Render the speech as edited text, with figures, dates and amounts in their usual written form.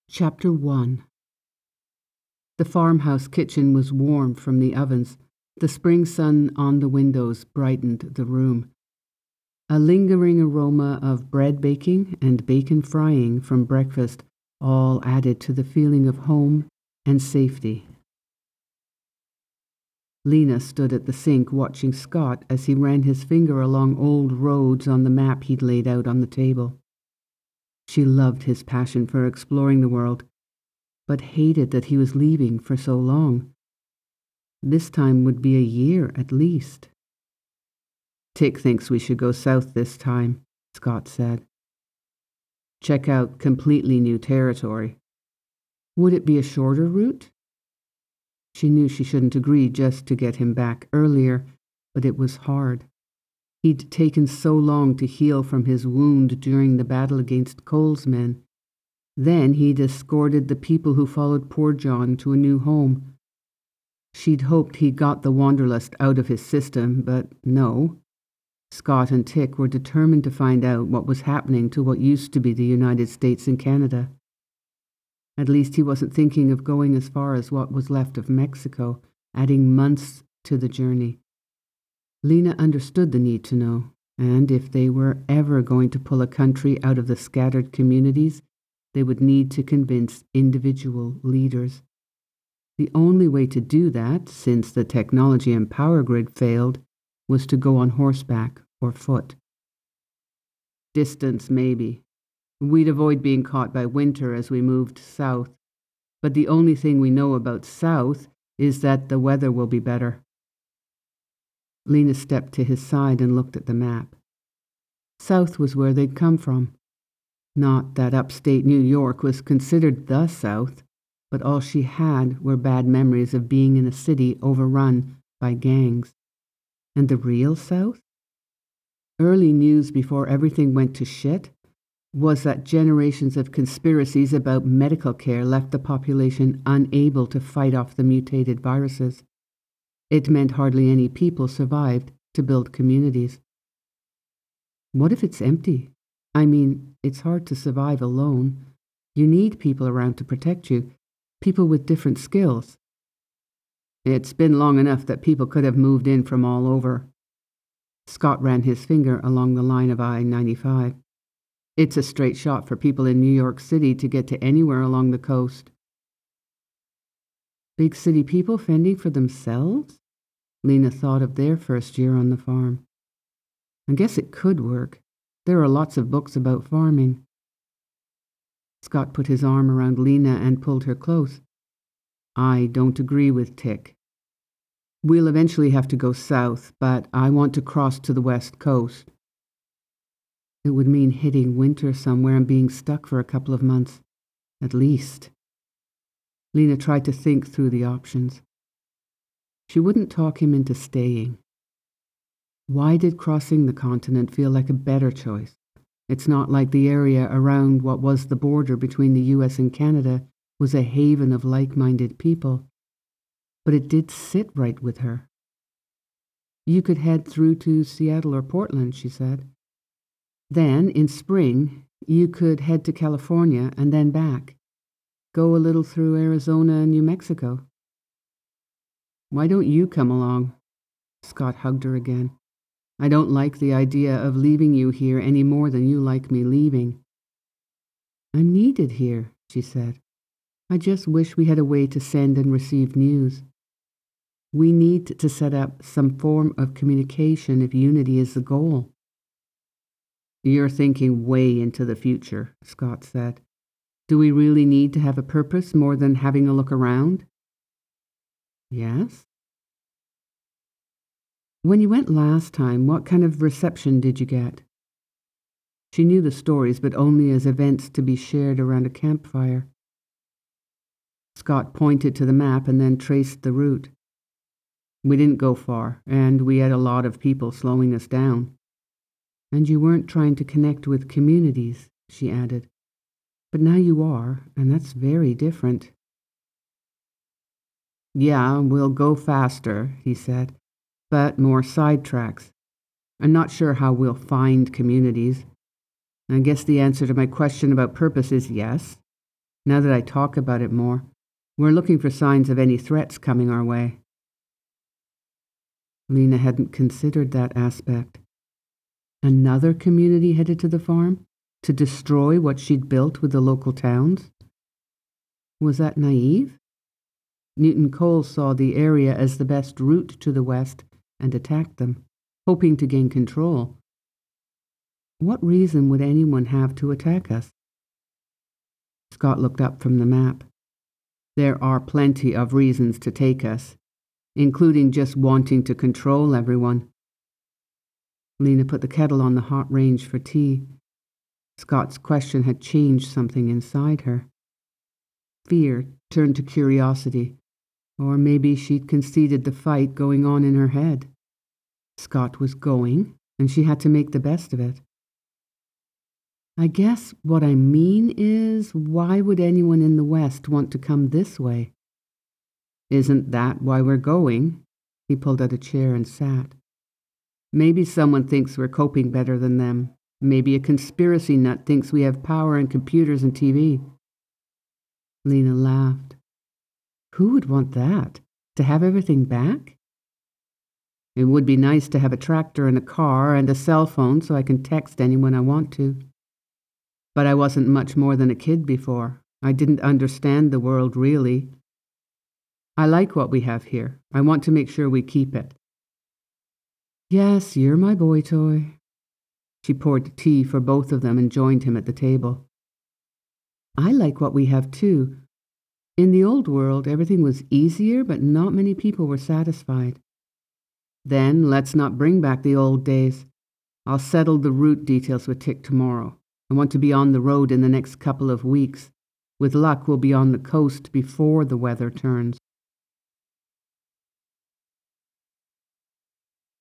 Chapter 1. The farmhouse kitchen was warm from the ovens. The spring sun on the windows brightened the room. A lingering aroma of bread baking and bacon frying from breakfast all added to the feeling of home and safety. Lena stood at the sink watching Scott as he ran his finger along old roads on the map he'd laid out on the table. She loved his passion for exploring the world, but hated that he was leaving for so long. This time would be a year at least. "Tick thinks we should go south this time," Scott said. "Check out completely new territory." Would it be a shorter route? She knew she shouldn't agree just to get him back earlier, but it was hard. He'd taken so long to heal from his wound during the battle against Cole's men. Then he'd escorted the people who followed poor John to a new home. She'd hoped he got the wanderlust out of his system, but no. Scott and Tick were determined to find out what was happening to what used to be the United States and Canada. At least he wasn't thinking of going as far as what was left of Mexico, adding months to the journey. Lena understood the need to know, and if they were ever going to pull a country out of the scattered communities, they would need to convince individual leaders. The only way to do that, since the technology and power grid failed, was to go on horseback or foot. Distance, maybe. We'd avoid being caught by winter as we moved south, but the only thing we know about south is that the weather will be better. Lena stepped to his side and looked at the map. South was where they'd come from. Not that upstate New York was considered the South, but all she had were bad memories of being in a city overrun by gangs. And the real South? Early news before everything went to shit was that generations of conspiracies about medical care left the population unable to fight off the mutated viruses. It meant hardly any people survived to build communities. What if it's empty? I mean, it's hard to survive alone. You need people around to protect you, people with different skills. It's been long enough that people could have moved in from all over. Scott ran his finger along the line of I-95. It's a straight shot for people in New York City to get to anywhere along the coast. Big city people fending for themselves? Lena thought of their first year on the farm. I guess it could work. There are lots of books about farming. Scott put his arm around Lena and pulled her close. I don't agree with Tick. We'll eventually have to go south, but I want to cross to the west coast. It would mean hitting winter somewhere and being stuck for a couple of months, at least. Lena tried to think through the options. She wouldn't talk him into staying. Why did crossing the continent feel like a better choice? It's not like the area around what was the border between the US and Canada was a haven of like-minded people. But it did sit right with her. You could head through to Seattle or Portland, she said. Then, in spring, you could head to California and then back. Go a little through Arizona and New Mexico. Why don't you come along? Scott hugged her again. I don't like the idea of leaving you here any more than you like me leaving. I'm needed here, she said. I just wish we had a way to send and receive news. We need to set up some form of communication if unity is the goal. You're thinking way into the future, Scott said. Do we really need to have a purpose more than having a look around? Yes. When you went last time, what kind of reception did you get? She knew the stories, but only as events to be shared around a campfire. Scott pointed to the map and then traced the route. We didn't go far, and we had a lot of people slowing us down. And you weren't trying to connect with communities, she added. But now you are, and that's very different. Yeah, we'll go faster, he said, but more sidetracks. I'm not sure how we'll find communities. I guess the answer to my question about purpose is yes. Now that I talk about it more, we're looking for signs of any threats coming our way. Lena hadn't considered that aspect. Another community headed to the farm to destroy what she'd built with the local towns? Was that naive? Newton Cole saw the area as the best route to the west and attacked them, hoping to gain control. What reason would anyone have to attack us? Scott looked up from the map. There are plenty of reasons to take us, including just wanting to control everyone. Lena put the kettle on the hot range for tea. Scott's question had changed something inside her. Fear turned to curiosity, or maybe she'd conceded the fight going on in her head. Scott was going, and she had to make the best of it. I guess what I mean is, why would anyone in the West want to come this way? Isn't that why we're going? He pulled out a chair and sat. Maybe someone thinks we're coping better than them. Maybe a conspiracy nut thinks we have power and computers and TV. Lena laughed. Who would want that? To have everything back? It would be nice to have a tractor and a car and a cell phone so I can text anyone I want to. But I wasn't much more than a kid before. I didn't understand the world really. I like what we have here. I want to make sure we keep it. Yes, you're my boy toy. She poured tea for both of them and joined him at the table. I like what we have too. In the old world, everything was easier, but not many people were satisfied. Then let's not bring back the old days. I'll settle the route details with Tick tomorrow. I want to be on the road in the next couple of weeks. With luck, we'll be on the coast before the weather turns.